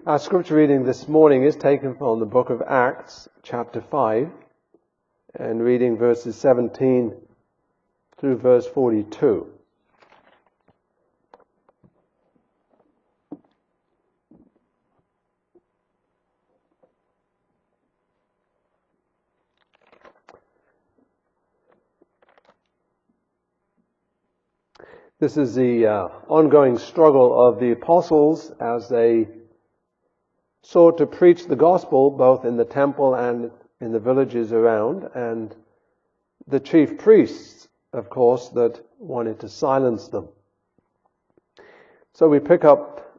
Our scripture reading this morning is taken from the book of Acts, chapter 5, and reading verses 17 through verse 42. This is the ongoing struggle of the apostles as they sought to preach the gospel both in the temple and in the villages around, and the chief priests, of course, that wanted to silence them. So we pick up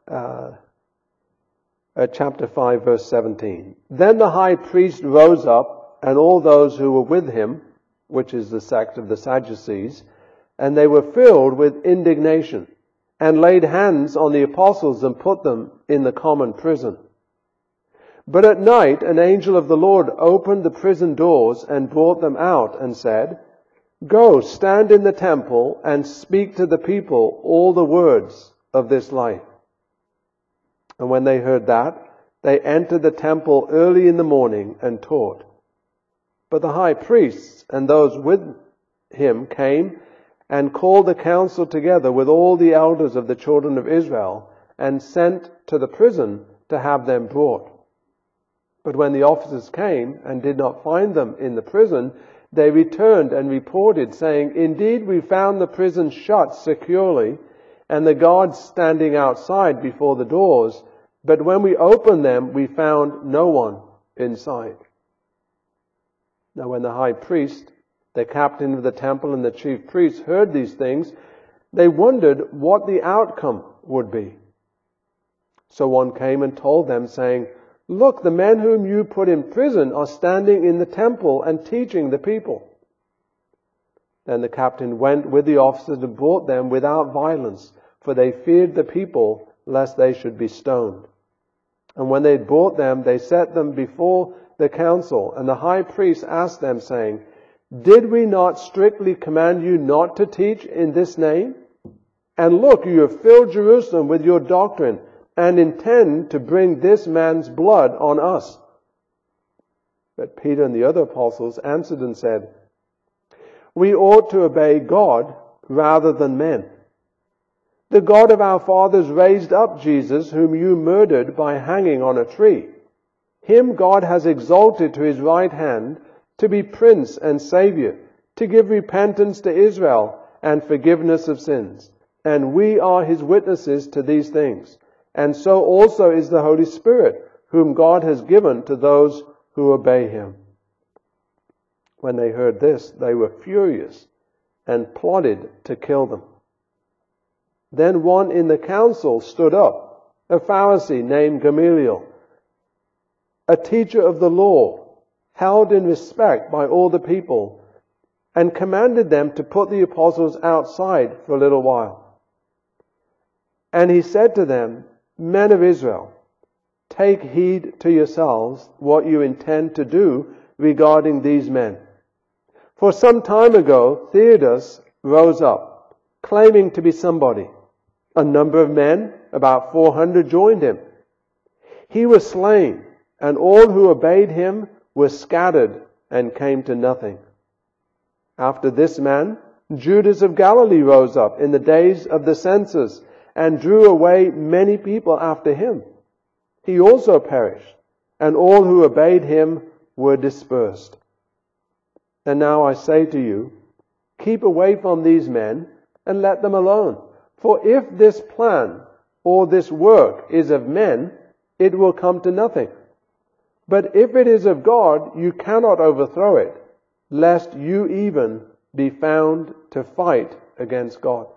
at chapter 5, verse 17. Then the high priest rose up, and all those who were with him, which is the sect of the Sadducees, and they were filled with indignation, and laid hands on the apostles and put them in the common prison. But at night an angel of the Lord opened the prison doors and brought them out and said, "Go, stand in the temple and speak to the people all the words of this life." And when they heard that, they entered the temple early in the morning and taught. But the high priests and those with him came and called the council together with all the elders of the children of Israel and sent to the prison to have them brought. But when the officers came and did not find them in the prison, they returned and reported, saying, "Indeed, we found the prison shut securely, and the guards standing outside before the doors. But when we opened them, we found no one inside." Now when the high priest, the captain of the temple, and the chief priests heard these things, they wondered what the outcome would be. So one came and told them, saying, "Look, the men whom you put in prison are standing in the temple and teaching the people." Then the captain went with the officers and brought them without violence, for they feared the people, lest they should be stoned. And when they had brought them, they set them before the council, and the high priest asked them, saying, "Did we not strictly command you not to teach in this name? And look, you have filled Jerusalem with your doctrine, and intend to bring this man's blood on us." But Peter and the other apostles answered and said, "We ought to obey God rather than men. The God of our fathers raised up Jesus, whom you murdered by hanging on a tree. Him God has exalted to his right hand to be Prince and Savior, to give repentance to Israel and forgiveness of sins. And we are his witnesses to these things. And so also is the Holy Spirit, whom God has given to those who obey him." When they heard this, they were furious and plotted to kill them. Then one in the council stood up, a Pharisee named Gamaliel, a teacher of the law, held in respect by all the people, and commanded them to put the apostles outside for a little while. And he said to them, "Men of Israel, take heed to yourselves what you intend to do regarding these men. For some time ago, Theudas rose up, claiming to be somebody. A number of men, about 400, joined him. He was slain, and all who obeyed him were scattered and came to nothing. After this man, Judas of Galilee rose up in the days of the census, and drew away many people after him. He also perished, and all who obeyed him were dispersed. And now I say to you, keep away from these men and let them alone. For if this plan or this work is of men, it will come to nothing. But if it is of God, you cannot overthrow it, lest you even be found to fight against God."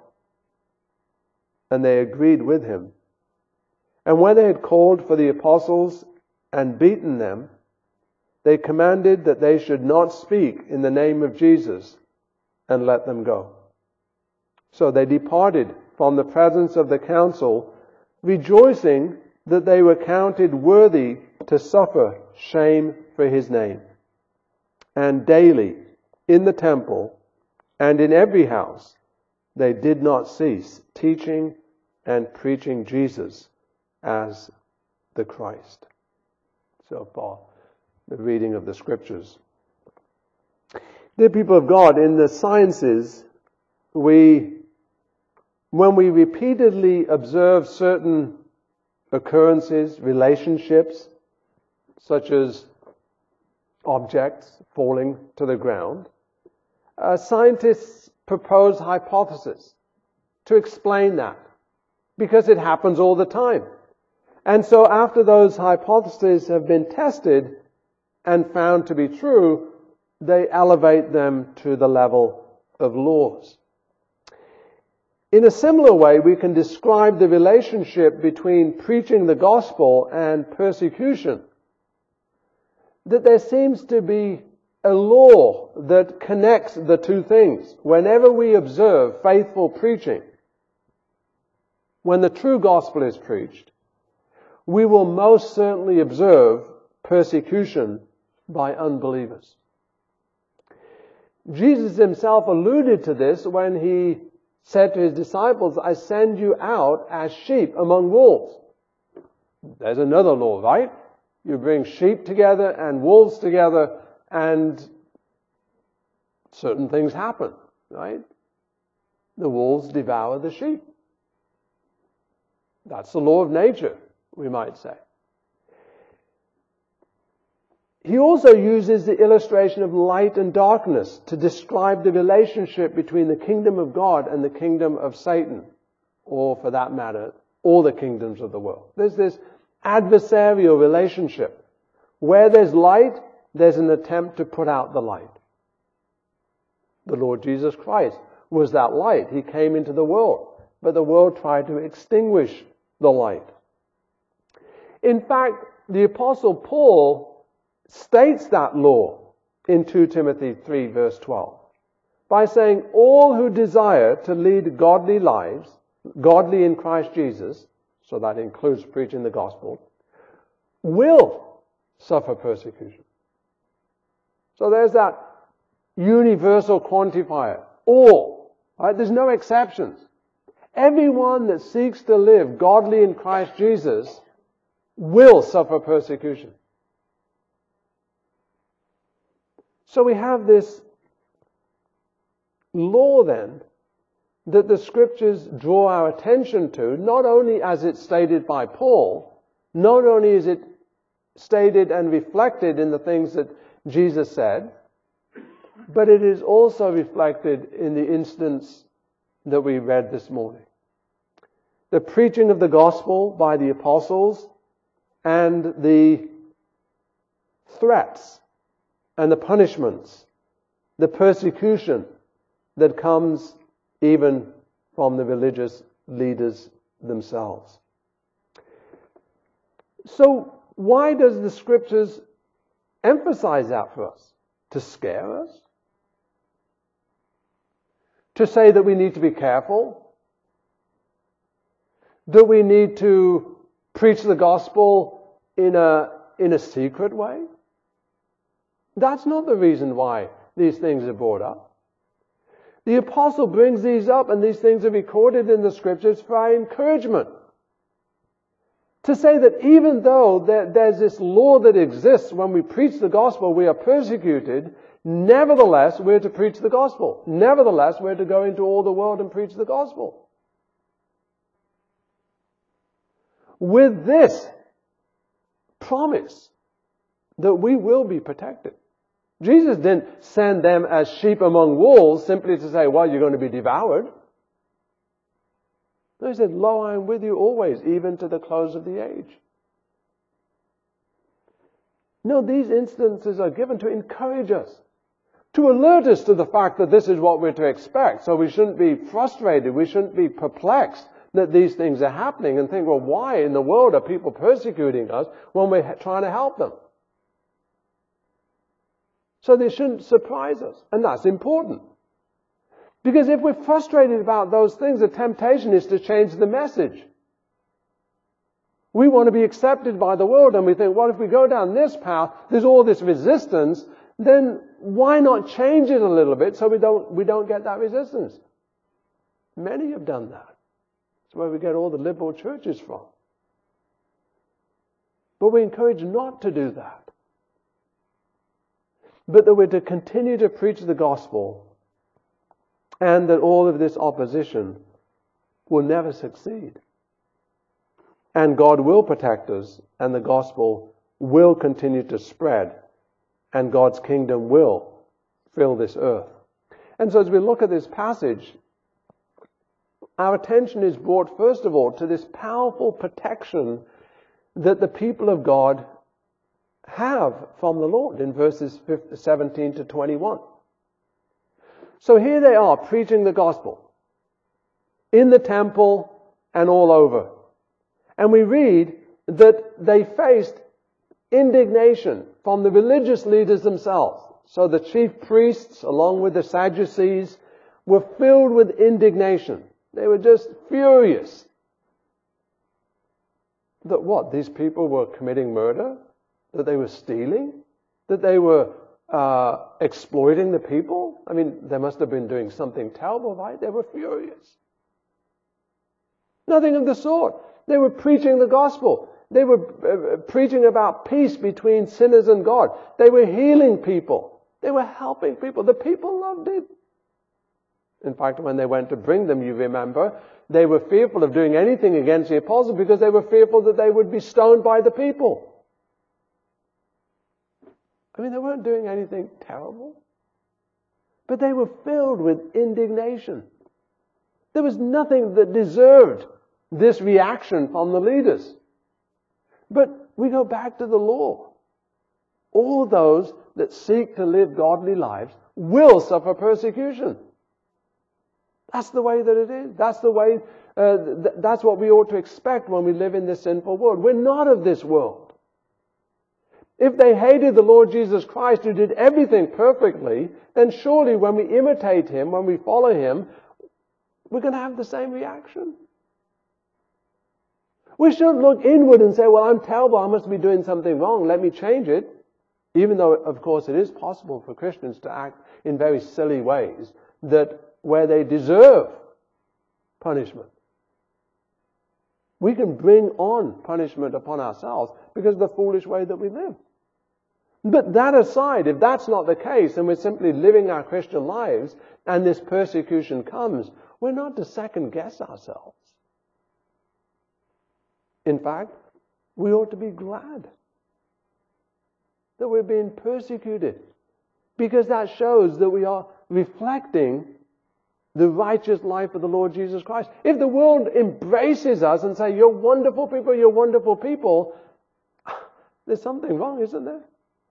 And they agreed with him. And when they had called for the apostles and beaten them, they commanded that they should not speak in the name of Jesus, and let them go. So they departed from the presence of the council, rejoicing that they were counted worthy to suffer shame for his name. And daily in the temple and in every house they did not cease teaching and preaching Jesus as the Christ. So far, the reading of the Scriptures. Dear people of God, in the sciences, when we repeatedly observe certain occurrences, relationships, such as objects falling to the ground, scientists propose hypotheses to explain that, because it happens all the time. And so after those hypotheses have been tested and found to be true, they elevate them to the level of laws. In a similar way, we can describe the relationship between preaching the gospel and persecution. That there seems to be a law that connects the two things. Whenever we observe faithful preaching, when the true gospel is preached, we will most certainly observe persecution by unbelievers. Jesus himself alluded to this when he said to his disciples, I send you out as sheep among wolves. There's another law, right? You bring sheep together and wolves together and certain things happen, right? The wolves devour the sheep. That's the law of nature, we might say. He also uses the illustration of light and darkness to describe the relationship between the kingdom of God and the kingdom of Satan, or for that matter, all the kingdoms of the world. There's this adversarial relationship. Where there's light, there's an attempt to put out the light. The Lord Jesus Christ was that light. He came into the world, but the world tried to extinguish the light. In fact, the Apostle Paul states that law in 2 Timothy 3 verse 12 by saying, all who desire to lead godly lives, godly in Christ Jesus, so that includes preaching the gospel, will suffer persecution. So there's that universal quantifier, all, right? There's no exceptions. Everyone that seeks to live godly in Christ Jesus will suffer persecution. So we have this law then that the Scriptures draw our attention to, not only as it's stated by Paul, not only is it stated and reflected in the things that Jesus said, but it is also reflected in the instance that we read this morning. The preaching of the gospel by the apostles and the threats and the punishments, the persecution that comes even from the religious leaders themselves. So why does the Scriptures emphasize that for us? To scare us? To say that we need to be careful? Do we need to preach the gospel in a secret way? That's not the reason why these things are brought up. The apostle brings these up, and these things are recorded in the Scriptures for our encouragement. To say that even though there's this law that exists when we preach the gospel, we are persecuted, nevertheless we're to preach the gospel. Nevertheless, we're to go into all the world and preach the gospel. With this promise that we will be protected. Jesus didn't send them as sheep among wolves simply to say, well, you're going to be devoured. No, he said, lo, I am with you always, even to the close of the age. No, these instances are given to encourage us, to alert us to the fact that this is what we're to expect. So we shouldn't be frustrated, we shouldn't be perplexed that these things are happening and think, well, why in the world are people persecuting us when we're trying to help them? So they shouldn't surprise us. And that's important. Because if we're frustrated about those things, the temptation is to change the message. We want to be accepted by the world, and we think, well, if we go down this path, there's all this resistance, then why not change it a little bit so we don't get that resistance? Many have done that. That's where we get all the liberal churches from. But we're encouraged not to do that. But that we're to continue to preach the gospel, and that all of this opposition will never succeed. And God will protect us, and the gospel will continue to spread, and God's kingdom will fill this earth. And so as we look at this passage, our attention is brought first of all to this powerful protection that the people of God have from the Lord in verses 17 to 21. So here they are preaching the gospel in the temple and all over. And we read that they faced indignation from the religious leaders themselves. So the chief priests, along with the Sadducees, were filled with indignation. They were just furious that what? These people were committing murder? That they were stealing? That they were exploiting the people? I mean, they must have been doing something terrible, right? They were furious. Nothing of the sort. They were preaching the gospel. They were preaching about peace between sinners and God. They were healing people. They were helping people. The people loved it. In fact, when they went to bring them, you remember, they were fearful of doing anything against the apostles because they were fearful that they would be stoned by the people. I mean, they weren't doing anything terrible. But they were filled with indignation. There was nothing that deserved this reaction from the leaders. But we go back to the law. All those that seek to live godly lives will suffer persecution. That's the way that it is. That's the way. That's what we ought to expect when we live in this sinful world. We're not of this world. If they hated the Lord Jesus Christ, who did everything perfectly, then surely when we imitate Him, when we follow Him, we're going to have the same reaction. We shouldn't look inward and say, well, I'm terrible, I must be doing something wrong, let me change it. Even though, of course, it is possible for Christians to act in very silly ways where they deserve punishment. We can bring on punishment upon ourselves because of the foolish way that we live. But that aside, if that's not the case, and we're simply living our Christian lives, and this persecution comes, we're not to second guess ourselves. In fact, we ought to be glad that we're being persecuted, because that shows that we are reflecting the righteous life of the Lord Jesus Christ. If the world embraces us and say, you're wonderful people, there's something wrong, isn't there?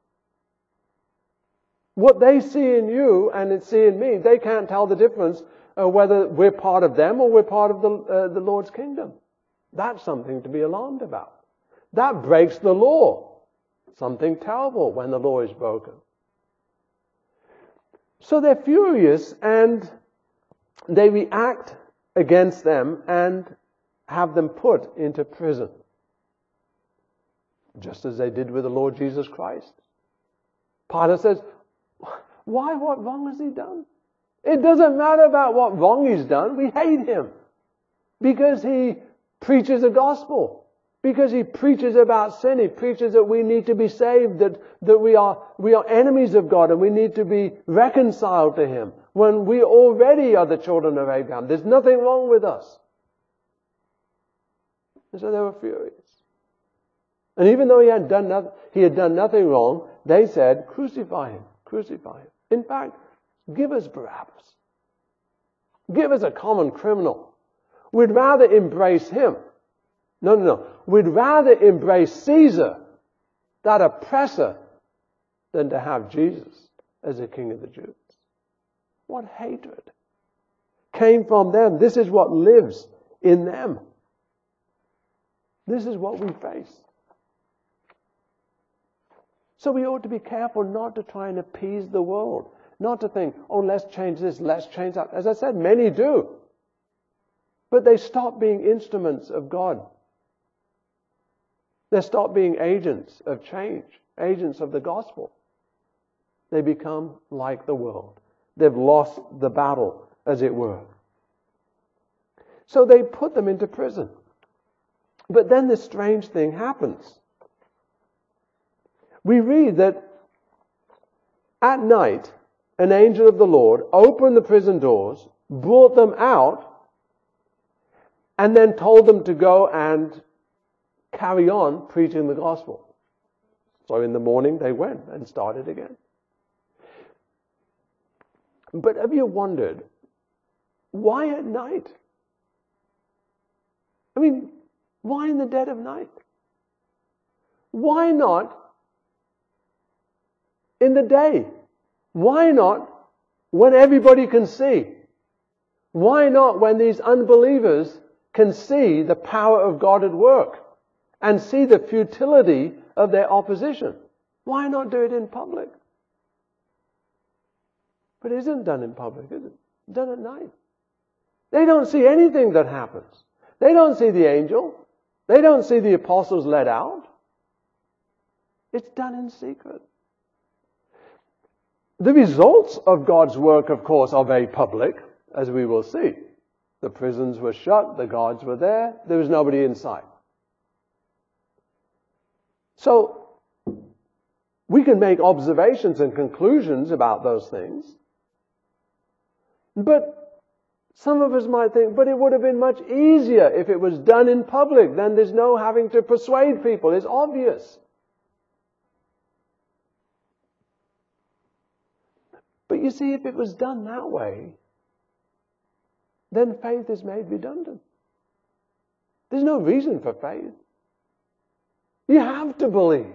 What they see in you and see in me, they can't tell the difference whether we're part of them or we're part of the Lord's kingdom. That's something to be alarmed about. That breaks the law. Something terrible when the law is broken. So they're furious and they react against them and have them put into prison. Just as they did with the Lord Jesus Christ. Pilate says, why? What wrong has he done? It doesn't matter about what wrong he's done. We hate him because he preaches the gospel. Because he preaches about sin. He preaches that we need to be saved, that we are enemies of God and we need to be reconciled to Him when we already are the children of Abraham. There's nothing wrong with us. And so they were furious. And even though he had done nothing wrong, they said, crucify him, crucify him. In fact, give us Barabbas. Give us a common criminal. We'd rather embrace him. No. We'd rather embrace Caesar, that oppressor, than to have Jesus as a king of the Jews. What hatred came from them. This is what lives in them. This is what we face. So we ought to be careful not to try and appease the world. Not to think, oh, let's change this, let's change that. As I said, many do. But they stop being instruments of God. They stop being agents of change, agents of the gospel. They become like the world. They've lost the battle, as it were. So they put them into prison. But then this strange thing happens. We read that at night, an angel of the Lord opened the prison doors, brought them out, and then told them to go and carry on preaching the gospel. So in the morning they went and started again. But have you wondered, why at night? I mean, why in the dead of night? Why not in the day? Why not when everybody can see? Why not when these unbelievers can see the power of God at work and see the futility of their opposition? Why not do it in public? But it isn't done in public, is it? It's done at night. They don't see anything that happens. They don't see the angel. They don't see the apostles led out. It's done in secret. The results of God's work, of course, are very public, as we will see. The prisons were shut, the guards were there was nobody inside. So, we can make observations and conclusions about those things, but some of us might think, but it would have been much easier if it was done in public. Then there's no having to persuade people. It's obvious. But you see, if it was done that way, then faith is made redundant. There's no reason for faith. You have to believe.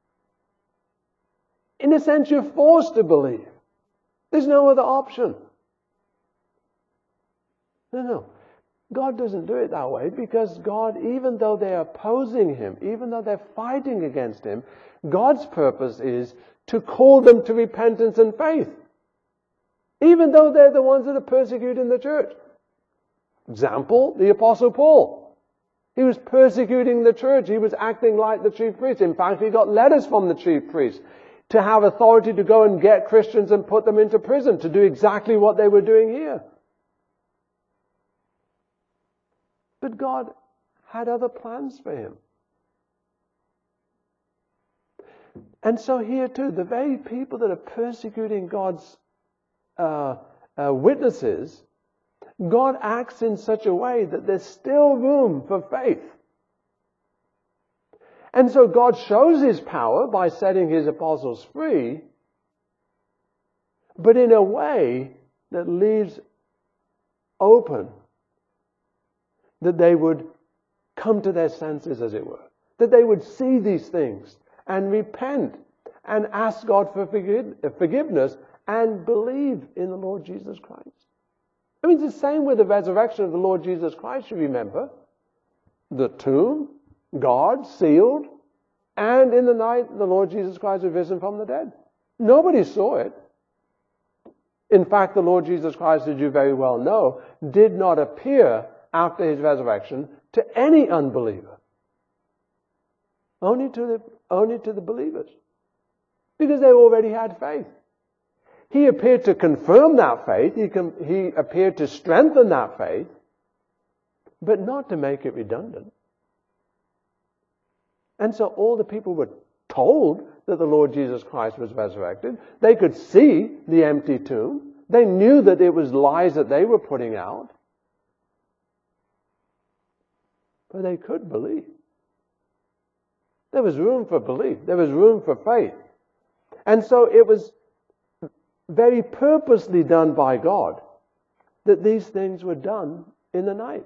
In a sense, you're forced to believe. There's no other option. No. God doesn't do it that way, because God, even though they're opposing Him, even though they're fighting against Him, God's purpose is to call them to repentance and faith. Even though they're the ones that are persecuting the church. Example, the Apostle Paul. He was persecuting the church. He was acting like the chief priest. In fact, he got letters from the chief priest to have authority to go and get Christians and put them into prison, to do exactly what they were doing here. But God had other plans for him. And so here too, the very people that are persecuting God's witnesses, God acts in such a way that there's still room for faith. And so God shows His power by setting His apostles free, but in a way that leaves open that they would come to their senses, as it were. That they would see these things and repent and ask God for forgiveness and believe in the Lord Jesus Christ. I mean, it's the same with the resurrection of the Lord Jesus Christ, you remember. The tomb, guard, sealed, and in the night the Lord Jesus Christ was risen from the dead. Nobody saw it. In fact, the Lord Jesus Christ, as you very well know, did not appear after His resurrection to any unbeliever. Only to the believers. Because they already had faith. He appeared to confirm that faith. He appeared to strengthen that faith, but not to make it redundant. And so all the people were told that the Lord Jesus Christ was resurrected. They could see the empty tomb. They knew that it was lies that they were putting out. But they could believe. There was room for belief. There was room for faith. And so it was very purposely done by God that these things were done in the night.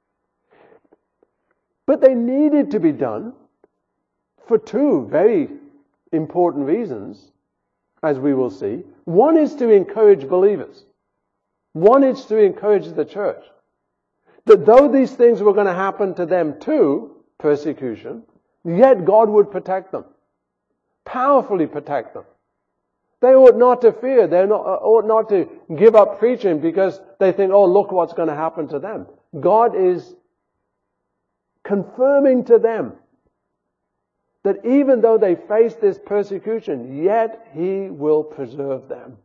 But they needed to be done for two very important reasons, as we will see. One is to encourage believers. One is to encourage the church. That though these things were going to happen to them too, persecution, yet God would protect them. Powerfully protect them. They ought not to fear. They ought not to give up preaching because they think, oh, look what's going to happen to them. God is confirming to them that even though they face this persecution, yet He will preserve them.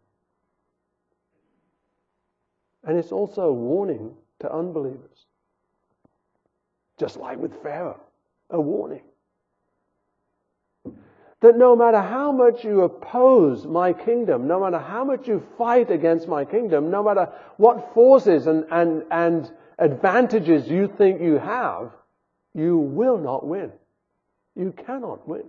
And it's also a warning to unbelievers. Just like with Pharaoh, a warning. That no matter how much you oppose my kingdom, no matter how much you fight against my kingdom, no matter what forces and advantages you think you have, you will not win. You cannot win.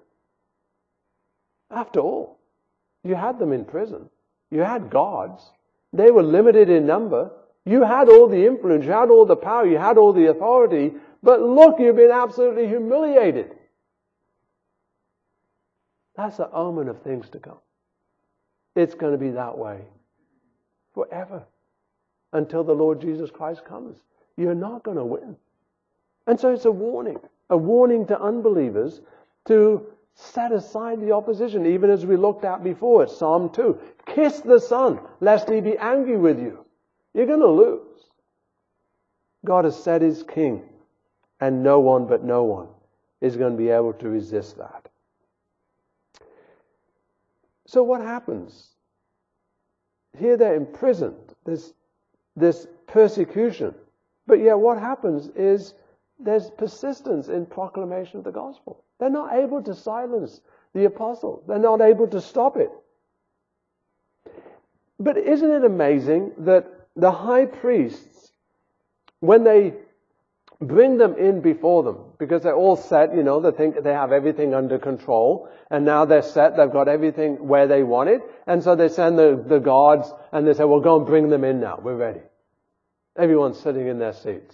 After all, you had them in prison. You had guards. They were limited in number. You had all the influence. You had all the power. You had all the authority. But look, you've been absolutely humiliated. That's the omen of things to come. It's going to be that way forever until the Lord Jesus Christ comes. You're not going to win. And so it's a warning to unbelievers to set aside the opposition, even as we looked at before at Psalm 2. Kiss the Son, lest he be angry with you. You're going to lose. God has set his king, and no one but no one is going to be able to resist that. So what happens? Here they're imprisoned, this persecution. But yet what happens is there's persistence in proclamation of the gospel. They're not able to silence the apostle. They're not able to stop it. But isn't it amazing that the high priests, when they bring them in before them, because they're all set, they think they have everything under control, and now they're set, they've got everything where they want it, and so they send the guards, and they say, well, go and bring them in now, we're ready. Everyone's sitting in their seats.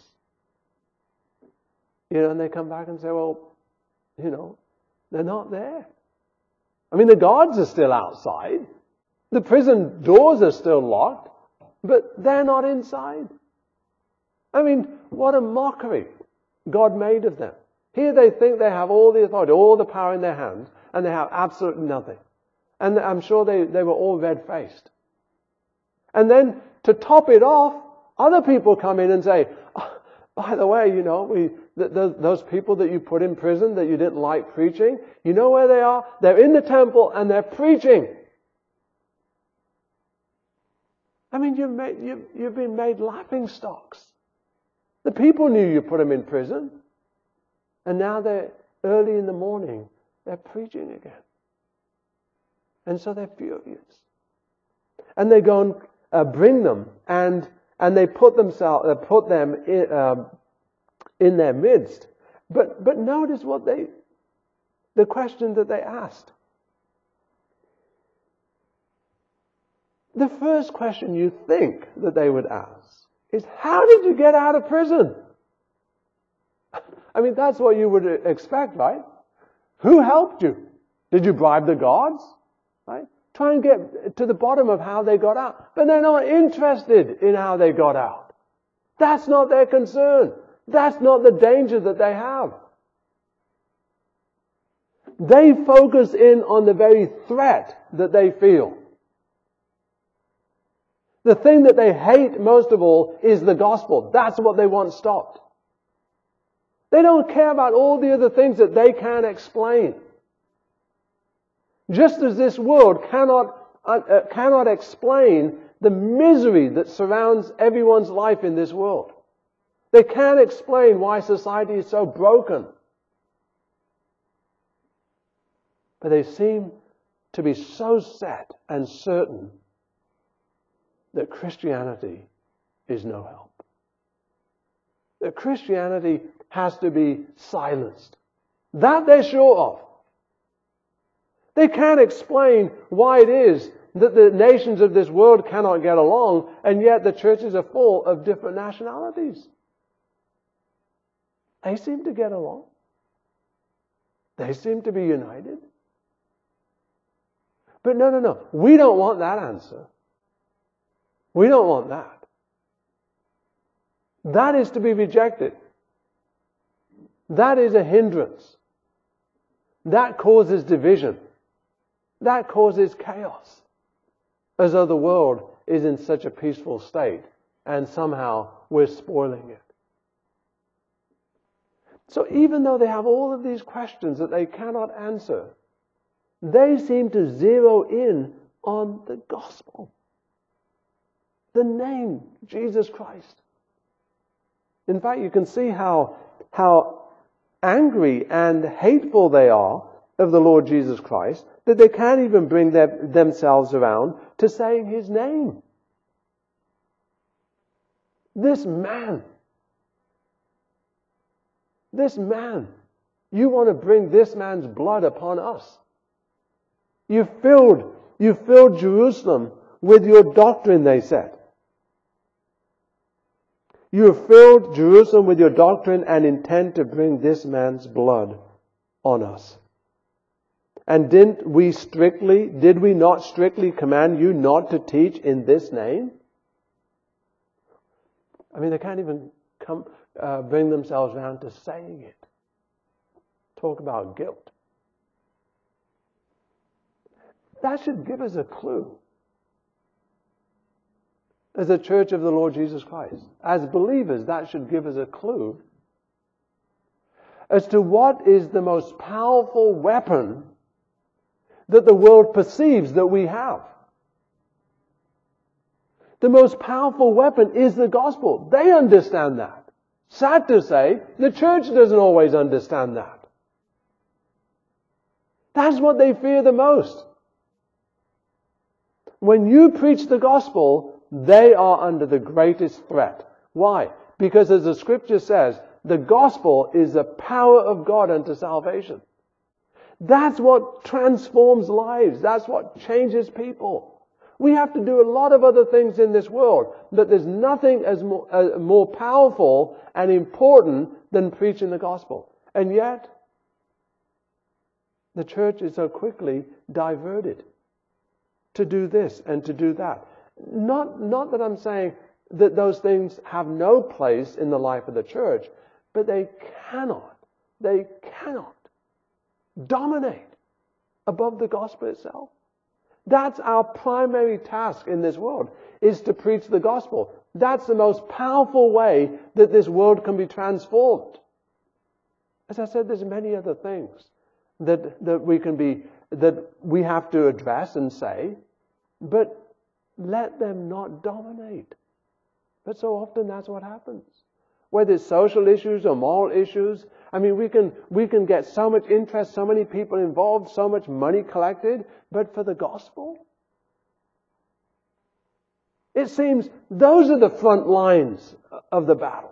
And they come back and say, well, they're not there. I mean, the guards are still outside. The prison doors are still locked, but they're not inside. I mean, what a mockery God made of them. Here they think they have all the authority, all the power in their hands, and they have absolutely nothing. And I'm sure they were all red-faced. And then to top it off, other people come in and say, oh, by the way, those people that you put in prison that you didn't like preaching, you know where they are? They're in the temple and they're preaching. I mean, you've been made laughing stocks. The people knew you put them in prison. And now they're early in the morning, they're preaching again. And so they're furious. And they go and bring them, and they put them in their midst. But notice the question that they asked. The first question you think that they would ask is, how did you get out of prison? I mean, that's what you would expect, right? Who helped you? Did you bribe the guards? Right? Try and get to the bottom of how they got out. But they're not interested in how they got out. That's not their concern. That's not the danger that they have. They focus in on the very threat that they feel. The thing that they hate most of all is the gospel. That's what they want stopped. They don't care about all the other things that they can't explain. Just as this world cannot explain the misery that surrounds everyone's life in this world. They can't explain why society is so broken. But they seem to be so set and certain that Christianity is no help. That Christianity has to be silenced. That they're sure of. They can't explain why it is that the nations of this world cannot get along, and yet the churches are full of different nationalities. They seem to get along. They seem to be united. But no. We don't want that answer. We don't want that. That is to be rejected. That is a hindrance. That causes division. That causes chaos. As though the world is in such a peaceful state and somehow we're spoiling it. So even though they have all of these questions that they cannot answer, they seem to zero in on the gospel. The name, Jesus Christ. In fact, you can see how angry and hateful they are of the Lord Jesus Christ that they can't even bring themselves around to saying His name. This man, you want to bring this man's blood upon us. You filled Jerusalem with your doctrine, they said. You have filled Jerusalem with your doctrine and intend to bring this man's blood on us. And did we not strictly command you not to teach in this name? I mean, they can't even bring themselves around to saying it. Talk about guilt. That should give us a clue. As a church of the Lord Jesus Christ, as believers, that should give us a clue as to what is the most powerful weapon that the world perceives that we have. The most powerful weapon is the gospel. They understand that. Sad to say, the church doesn't always understand that. That's what they fear the most. When you preach the gospel, they are under the greatest threat. Why? Because as the scripture says, the gospel is the power of God unto salvation. That's what transforms lives. That's what changes people. We have to do a lot of other things in this world, but there's nothing as more powerful and important than preaching the gospel. And yet, the church is so quickly diverted to do this and to do that. Not that I'm saying that those things have no place in the life of the church, but they cannot dominate above the gospel itself. That's our primary task in this world, is to preach the gospel. That's the most powerful way that this world can be transformed. As I said, there's many other things that we have to address and say, but let them not dominate. But so often that's what happens. Whether it's social issues or moral issues, I mean, we can get so much interest, so many people involved, so much money collected, but for the gospel, it seems those are the front lines of the battle.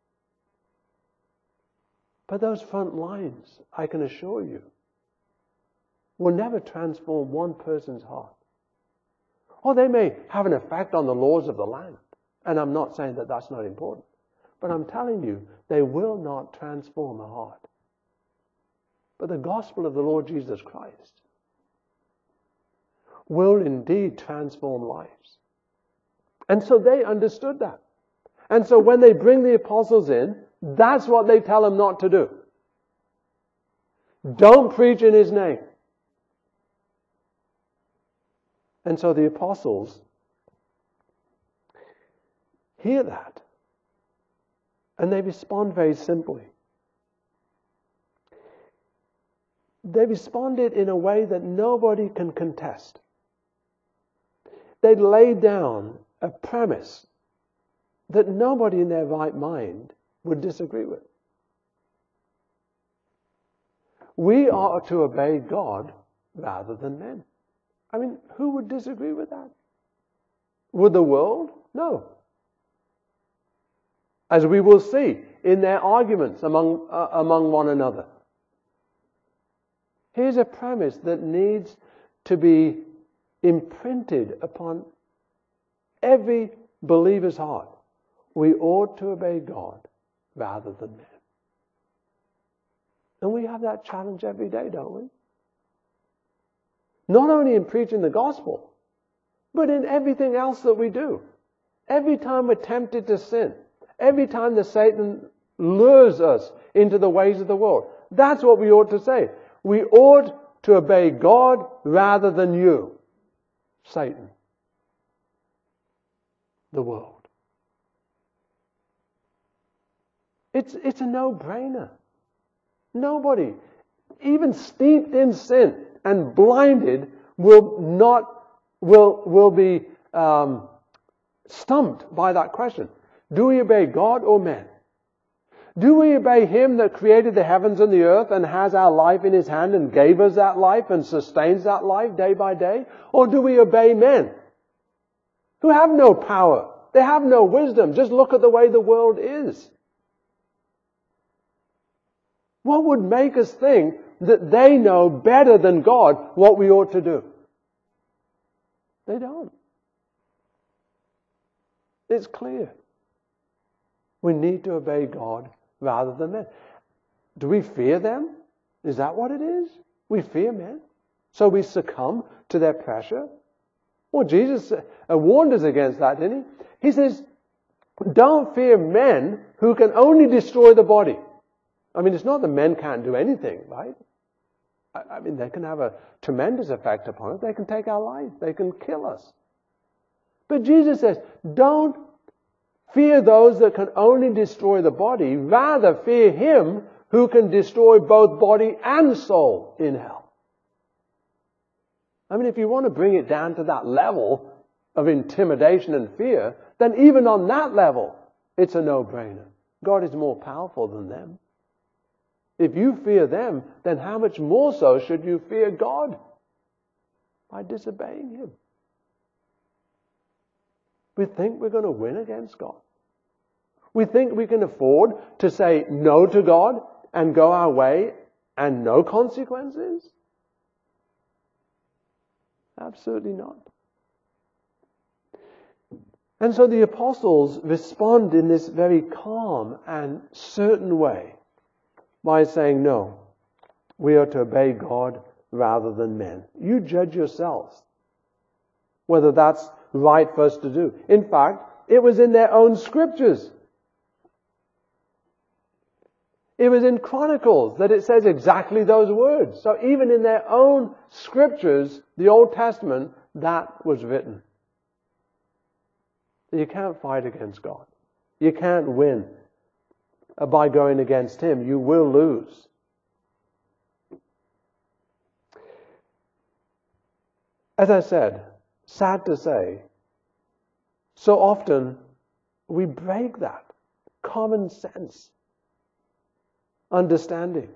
But those front lines, I can assure you, will never transform one person's heart. Or they may have an effect on the laws of the land. And I'm not saying that that's not important. But I'm telling you, they will not transform a heart. But the gospel of the Lord Jesus Christ will indeed transform lives. And so they understood that. And so when they bring the apostles in, that's what they tell them not to do. Don't preach in His name. And so the apostles hear that. And they respond very simply. They responded in a way that nobody can contest. They laid down a premise that nobody in their right mind would disagree with. We are to obey God rather than men. I mean, who would disagree with that? Would the world? No. As we will see in their arguments among one another. Here's a premise that needs to be imprinted upon every believer's heart. We ought to obey God rather than men. And we have that challenge every day, don't we? Not only in preaching the gospel, but in everything else that we do. Every time we're tempted to sin, every time that Satan lures us into the ways of the world, that's what we ought to say. We ought to obey God rather than you, Satan, the world. It's a no-brainer. Nobody, even steeped in sin and blinded, will be stumped by that question. Do we obey God or men? Do we obey Him that created the heavens and the earth and has our life in His hand and gave us that life and sustains that life day by day? Or do we obey men who have no power? They have no wisdom. Just look at the way the world is. What would make us think that they know better than God what we ought to do? They don't. It's clear. We need to obey God rather than men. Do we fear them? Is that what it is? We fear men. So we succumb to their pressure? Well, Jesus warned us against that, didn't He? He says, don't fear men who can only destroy the body. I mean, it's not that men can't do anything, right? I mean, they can have a tremendous effect upon us. They can take our life. They can kill us. But Jesus says, don't fear those that can only destroy the body. Rather, fear Him who can destroy both body and soul in hell. I mean, if you want to bring it down to that level of intimidation and fear, then even on that level, it's a no-brainer. God is more powerful than them. If you fear them, then how much more so should you fear God by disobeying Him? We think we're going to win against God. We think we can afford to say no to God and go our way and no consequences? Absolutely not. And so the apostles respond in this very calm and certain way by saying, no, we are to obey God rather than men. You judge yourselves whether that's right for us to do. In fact, it was in their own scriptures. It was in Chronicles that it says exactly those words. So even in their own scriptures, the Old Testament, that was written. You can't fight against God. You can't win by going against Him. You will lose. As I said, sad to say, so often we break that common sense understanding.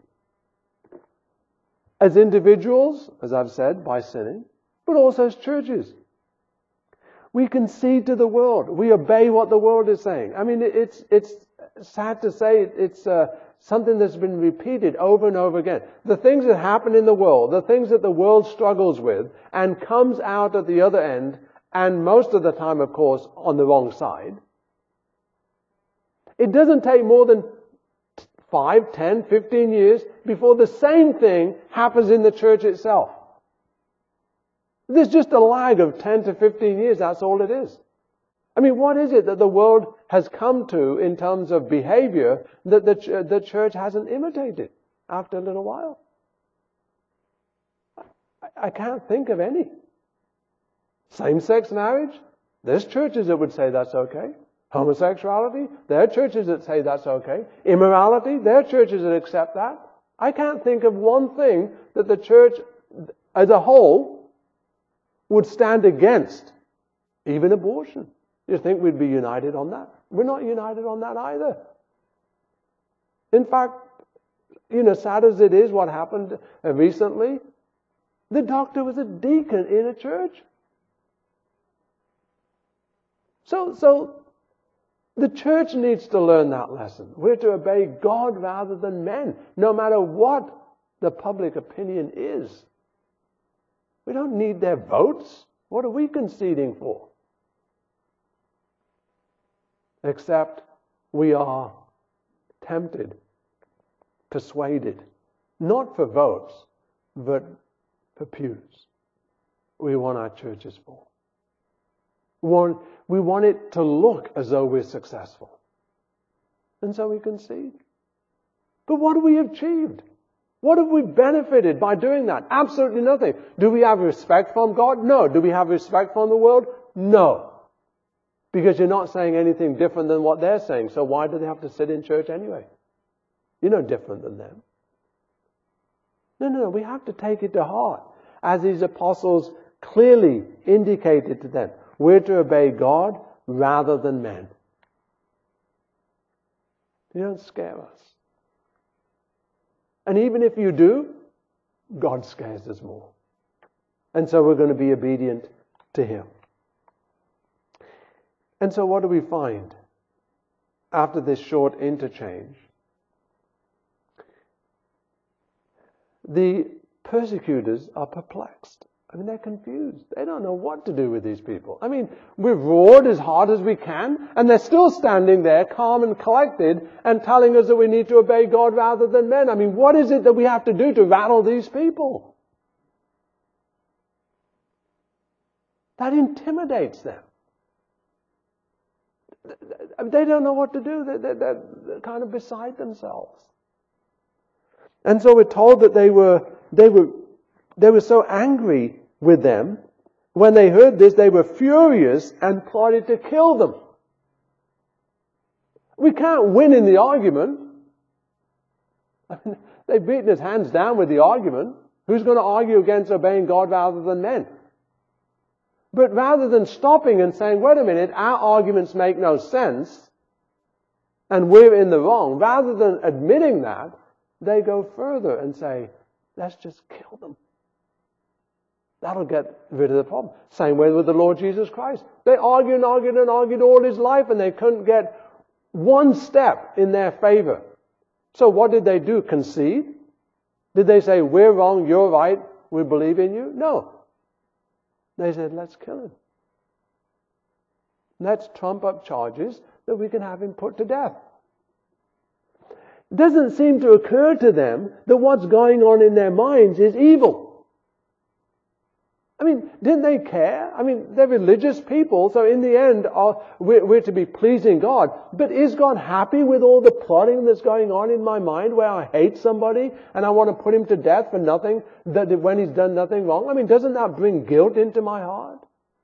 As individuals, as I've said, by sinning, but also as churches. We concede to the world. We obey what the world is saying. I mean, it's sad to say it's something that's been repeated over and over again. The things that happen in the world, the things that the world struggles with and comes out at the other end, and most of the time, of course, on the wrong side. It doesn't take more than 5, 10, 15 years before the same thing happens in the church itself. There's just a lag of 10 to 15 years, that's all it is. I mean, what is it that the world has come to in terms of behavior that the church hasn't imitated after a little while? I can't think of any. Same-sex marriage? There's churches that would say that's okay. Homosexuality? There are churches that say that's okay. Immorality? There are churches that accept that. I can't think of one thing that the church as a whole would stand against. Even abortion. You think we'd be united on that? We're not united on that either. In fact, sad as it is what happened recently, the doctor was a deacon in a church. So the church needs to learn that lesson. We're to obey God rather than men, no matter what the public opinion is. We don't need their votes. What are we conceding for? Except we are tempted, persuaded, not for votes, but for pews. We want our churches full. We want it to look as though we're successful. And so we concede. But what have we achieved? What have we benefited by doing that? Absolutely nothing. Do we have respect from God? No. Do we have respect from the world? No. Because you're not saying anything different than what they're saying. So why do they have to sit in church anyway? You're no different than them. No. We have to take it to heart. As these apostles clearly indicated to them. We're to obey God rather than men. You don't scare us. And even if you do, God scares us more. And so we're going to be obedient to Him. And so what do we find after this short interchange? The persecutors are perplexed. I mean, they're confused. They don't know what to do with these people. I mean, we've roared as hard as we can, and they're still standing there, calm and collected, and telling us that we need to obey God rather than men. I mean, what is it that we have to do to rattle these people? That intimidates them. They don't know what to do. They're kind of beside themselves. And so we're told that they were so angry with them. When they heard this, they were furious and plotted to kill them. We can't win in the argument. I mean, they've beaten us hands down with the argument. Who's going to argue against obeying God rather than men? But rather than stopping and saying, wait a minute, our arguments make no sense, and we're in the wrong, rather than admitting that, they go further and say, let's just kill them. That'll get rid of the problem. Same way with the Lord Jesus Christ. They argued and argued and argued all His life, and they couldn't get one step in their favor. So what did they do? Concede? Did they say, we're wrong, you're right, we believe in you? No. They said, let's kill him. Let's trump up charges that we can have him put to death. It doesn't seem to occur to them that what's going on in their minds is evil. I mean, didn't they care? I mean, they're religious people, so in the end, we're to be pleasing God. But is God happy with all the plotting that's going on in my mind where I hate somebody and I want to put him to death for nothing, when he's done nothing wrong? I mean, doesn't that bring guilt into my heart?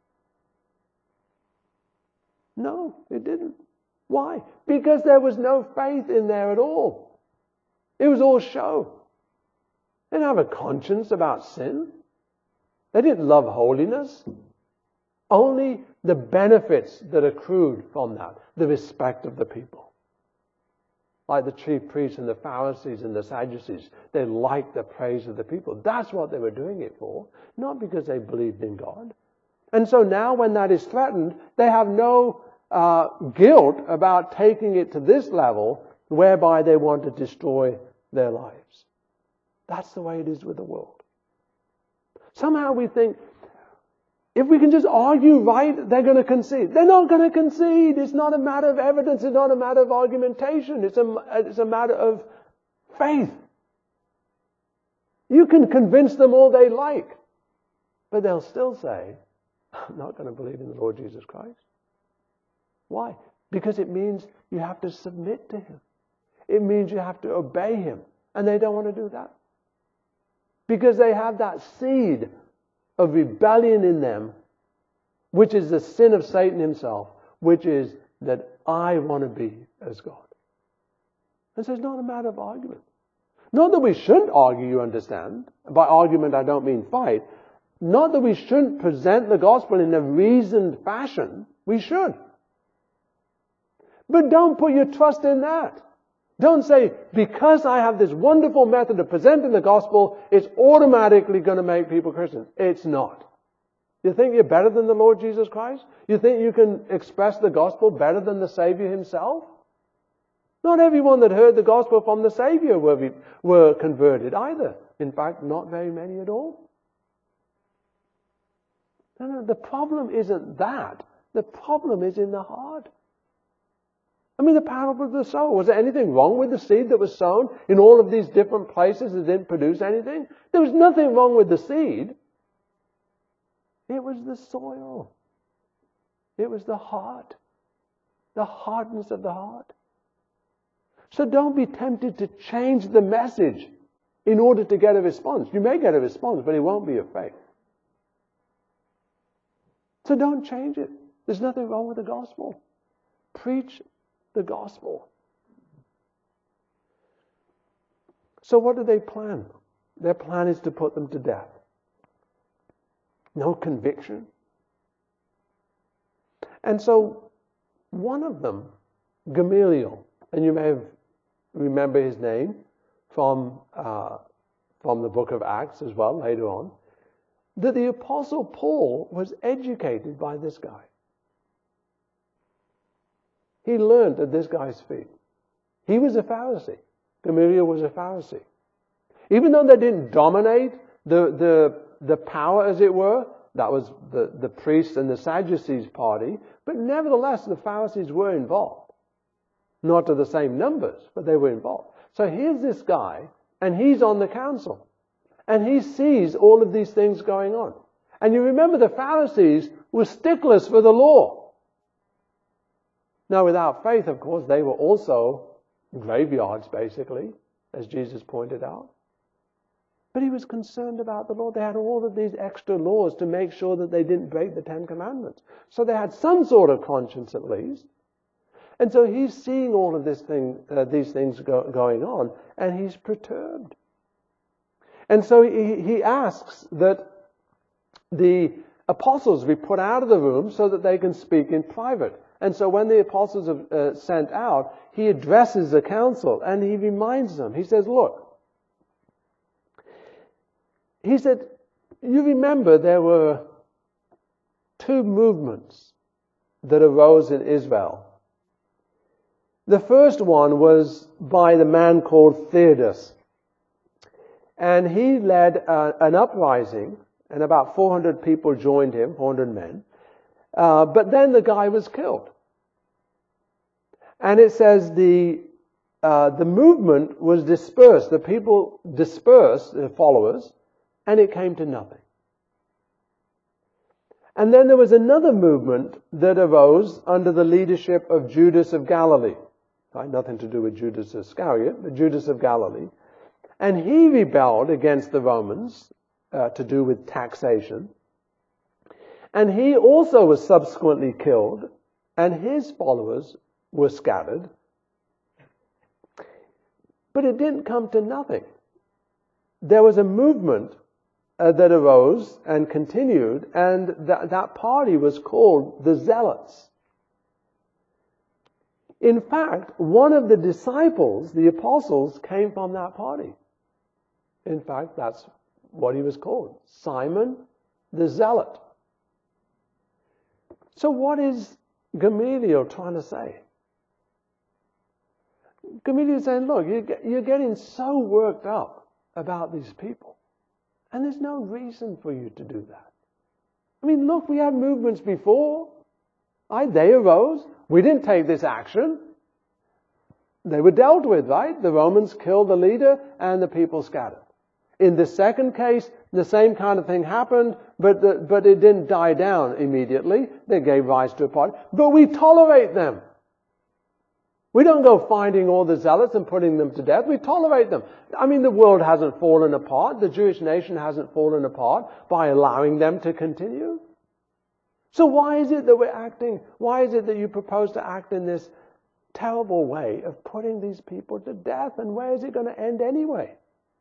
No, it didn't. Why? Because there was no faith in there at all. It was all show. They didn't have a conscience about sin. They didn't love holiness. Only the benefits that accrued from that, the respect of the people. Like the chief priests and the Pharisees and the Sadducees, they liked the praise of the people. That's what they were doing it for, not because they believed in God. And so now when that is threatened, they have no guilt about taking it to this level whereby they want to destroy their lives. That's the way it is with the world. Somehow we think, if we can just argue right, they're going to concede. They're not going to concede. It's not a matter of evidence. It's not a matter of argumentation. It's a matter of faith. You can convince them all they like, but they'll still say, I'm not going to believe in the Lord Jesus Christ. Why? Because it means you have to submit to Him. It means you have to obey Him. And they don't want to do that. Because they have that seed of rebellion in them, which is the sin of Satan himself, which is that I want to be as God. And so it's not a matter of argument. Not that we shouldn't argue, you understand. By argument, I don't mean fight. Not that we shouldn't present the gospel in a reasoned fashion. We should. But don't put your trust in that. Don't say, because I have this wonderful method of presenting the gospel, it's automatically going to make people Christians. It's not. You think you're better than the Lord Jesus Christ? You think you can express the gospel better than the Savior himself? Not everyone that heard the gospel from the Savior were converted either. In fact, not very many at all. No, the problem isn't that. The problem is in the heart. I mean, the parable of the sower. Was there anything wrong with the seed that was sown in all of these different places that didn't produce anything? There was nothing wrong with the seed. It was the soil. It was the heart. The hardness of the heart. So don't be tempted to change the message in order to get a response. You may get a response, but it won't be of faith. So don't change it. There's nothing wrong with the gospel. Preach the gospel. So what do they plan? Their plan is to put them to death. No conviction. And so one of them, Gamaliel, and you may have remember his name from the book of Acts as well, later on, that the Apostle Paul was educated by this guy. He learned at this guy's feet. He was a Pharisee. Gamaliel was a Pharisee. Even though they didn't dominate the power, as it were, that was the priests and the Sadducees party, but nevertheless the Pharisees were involved. Not to the same numbers, but they were involved. So here's this guy, and he's on the council. And he sees all of these things going on. And you remember the Pharisees were sticklers for the law. Now without faith, of course, they were also graveyards, basically, as Jesus pointed out. But he was concerned about the law. They had all of these extra laws to make sure that they didn't break the Ten Commandments. So they had some sort of conscience at least. And so he's seeing all of these things going on, and he's perturbed. And so he asks that the apostles be put out of the room so that they can speak in private. And so when the apostles are sent out, he addresses the council and he reminds them. He says, look, he said, you remember there were two movements that arose in Israel. The first one was by the man called Theudas. And he led an uprising, and about 400 people joined him, 400 men. But then the guy was killed. And it says the movement was dispersed. The people dispersed, the followers, and it came to nothing. And then there was another movement that arose under the leadership of Judas of Galilee. Right? Nothing to do with Judas Iscariot, but Judas of Galilee. And he rebelled against the Romans to do with taxation. And he also was subsequently killed, and his followers were scattered. But it didn't come to nothing. There was a movement that arose and continued, and that party was called the Zealots. In fact, one of the disciples, the apostles, came from that party. In fact, that's what he was called, Simon the Zealot. So what is Gamaliel trying to say? Gamaliel is saying, look, you're getting so worked up about these people, and there's no reason for you to do that. I mean, look, we had movements before. They arose. We didn't take this action. They were dealt with, right? The Romans killed the leader and the people scattered. In the second case, the same kind of thing happened, but it didn't die down immediately. They gave rise to a party. But we tolerate them. We don't go finding all the zealots and putting them to death. We tolerate them. I mean, the world hasn't fallen apart. The Jewish nation hasn't fallen apart by allowing them to continue. So why is it that we're acting? Why is it that you propose to act in this terrible way of putting these people to death? And where is it going to end anyway?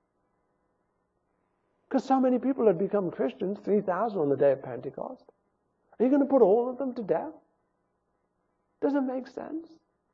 Because so many people had become Christians, 3,000 on the day of Pentecost. Are you going to put all of them to death? Doesn't make sense.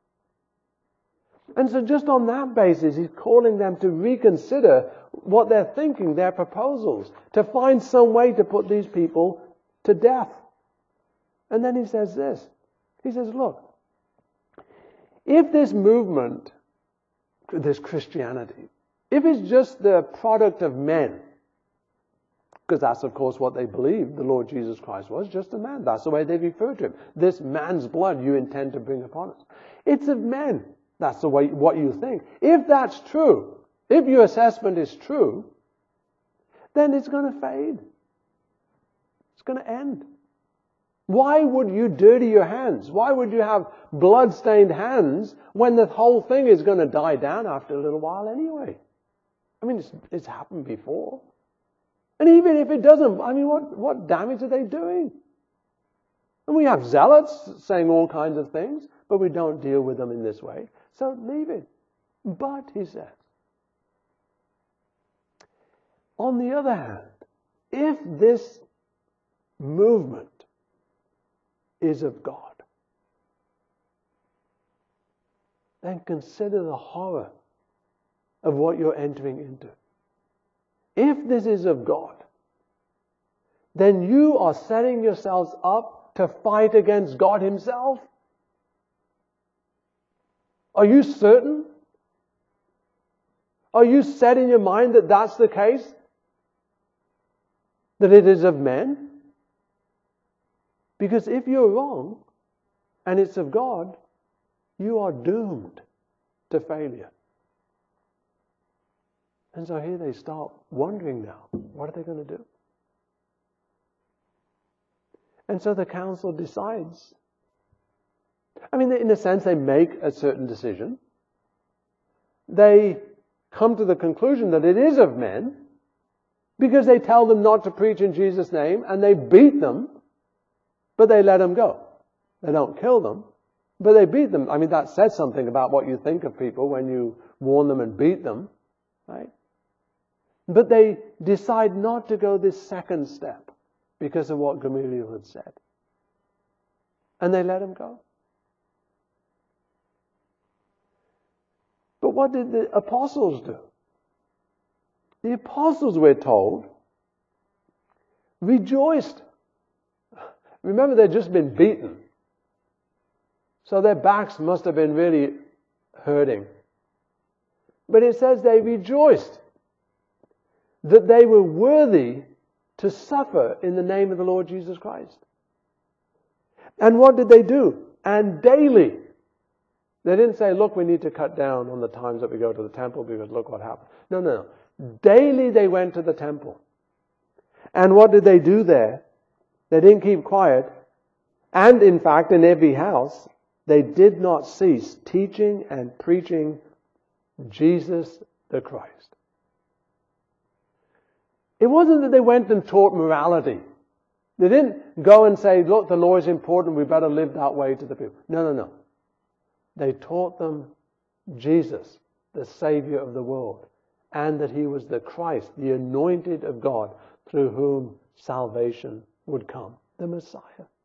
And so just on that basis, he's calling them to reconsider what they're thinking, their proposals, to find some way to put these people to death. And then he says this. He says, look, if this movement, this Christianity, if it's just the product of men, because that's, of course, what they believed the Lord Jesus Christ was, just a man. That's the way they refer to him. This man's blood you intend to bring upon us. It's of men. That's the way what you think. If that's true, if your assessment is true, then it's going to fade. It's going to end. Why would you dirty your hands? Why would you have blood-stained hands when the whole thing is going to die down after a little while anyway? I mean, it's happened before. And even if it doesn't, I mean, what damage are they doing? And we have zealots saying all kinds of things, but we don't deal with them in this way. So leave it. But, he says, on the other hand, if this movement is of God, then consider the horror of what you're entering into. If this is of God, then you are setting yourselves up to fight against God Himself. Are you certain? Are you set in your mind that that's the case? That it is of men? Because if you're wrong, and it's of God, you are doomed to failure. And so here they start wondering now, what are they going to do? And so the council decides. I mean, in a sense, they make a certain decision. They come to the conclusion that it is of men, because they tell them not to preach in Jesus' name, and they beat them, but they let them go. They don't kill them, but they beat them. I mean, that says something about what you think of people when you warn them and beat them, right? But they decide not to go this second step because of what Gamaliel had said. And they let him go. But what did the apostles do? The apostles, we're told, rejoiced. Remember, they'd just been beaten. So their backs must have been really hurting. But it says they rejoiced that they were worthy to suffer in the name of the Lord Jesus Christ. And what did they do? And daily. They didn't say, look, we need to cut down on the times that we go to the temple because look what happened. No. Daily they went to the temple. And what did they do there? They didn't keep quiet. And in fact, in every house, they did not cease teaching and preaching Jesus the Christ. It wasn't that they went and taught morality. They didn't go and say, look, the law is important, we better live that way to the people. No. They taught them Jesus, the Savior of the world, and that He was the Christ, the anointed of God, through whom salvation would come, the Messiah.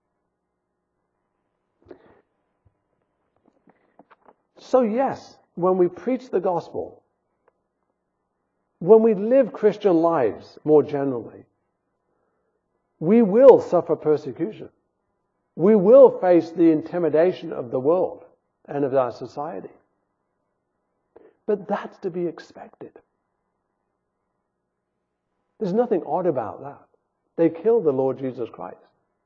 So yes, when we preach the gospel, when we live Christian lives more generally, we will suffer persecution. We will face the intimidation of the world and of our society. But that's to be expected. There's nothing odd about that. They killed the Lord Jesus Christ.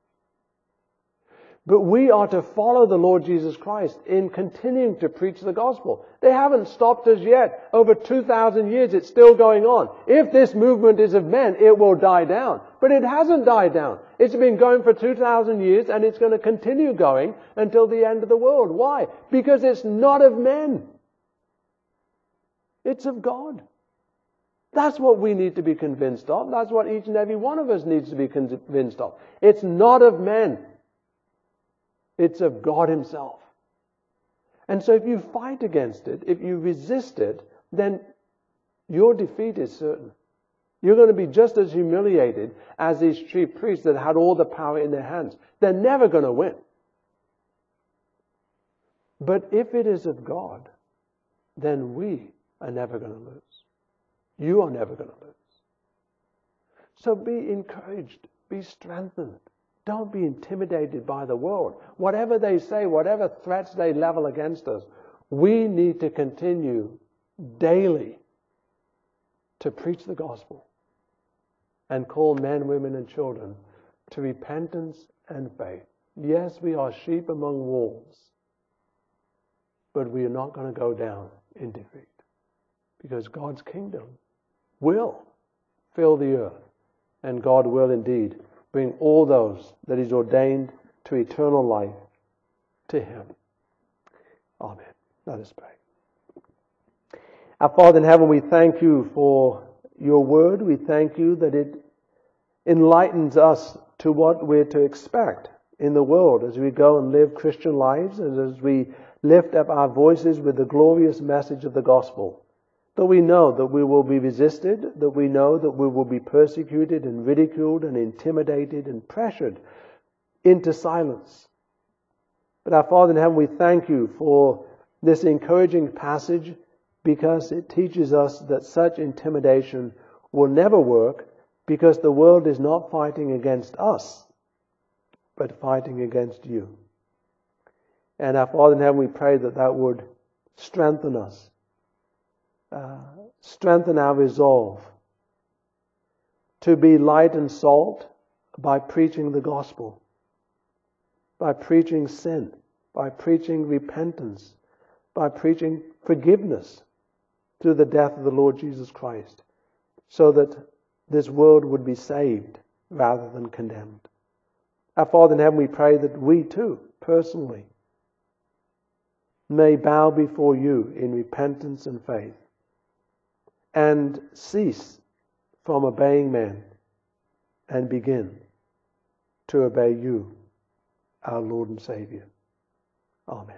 But we are to follow the Lord Jesus Christ in continuing to preach the gospel. They haven't stopped us yet. Over 2,000 years, it's still going on. If this movement is of men, it will die down. But it hasn't died down. It's been going for 2,000 years, and it's going to continue going until the end of the world. Why? Because it's not of men. It's of God. That's what we need to be convinced of. That's what each and every one of us needs to be convinced of. It's not of men. It's of God Himself. And so if you fight against it, if you resist it, then your defeat is certain. You're going to be just as humiliated as these chief priests that had all the power in their hands. They're never going to win. But if it is of God, then we are never going to lose. You are never going to lose. So be encouraged. Be strengthened. Don't be intimidated by the world. Whatever they say, whatever threats they level against us, we need to continue daily to preach the gospel and call men, women, and children to repentance and faith. Yes, we are sheep among wolves, but we are not going to go down in defeat, because God's kingdom will fill the earth, and God will indeed bring all those that He's ordained to eternal life to Him. Amen. Let us pray. Our Father in heaven, we thank You for Your word. We thank You that it enlightens us to what we're to expect in the world as we go and live Christian lives, and as we lift up our voices with the glorious message of the gospel. That we know that we will be resisted, that we know that we will be persecuted and ridiculed and intimidated and pressured into silence. But our Father in heaven, we thank You for this encouraging passage because it teaches us that such intimidation will never work, because the world is not fighting against us, but fighting against you. And our Father in heaven, we pray that that would strengthen us, strengthen our resolve to be light and salt by preaching the gospel, by preaching sin, by preaching repentance, by preaching forgiveness through the death of the Lord Jesus Christ, so that this world would be saved rather than condemned. Our Father in heaven, we pray that we too, personally, may bow before you in repentance and faith and cease from obeying men and begin to obey you, our Lord and Savior. Amen.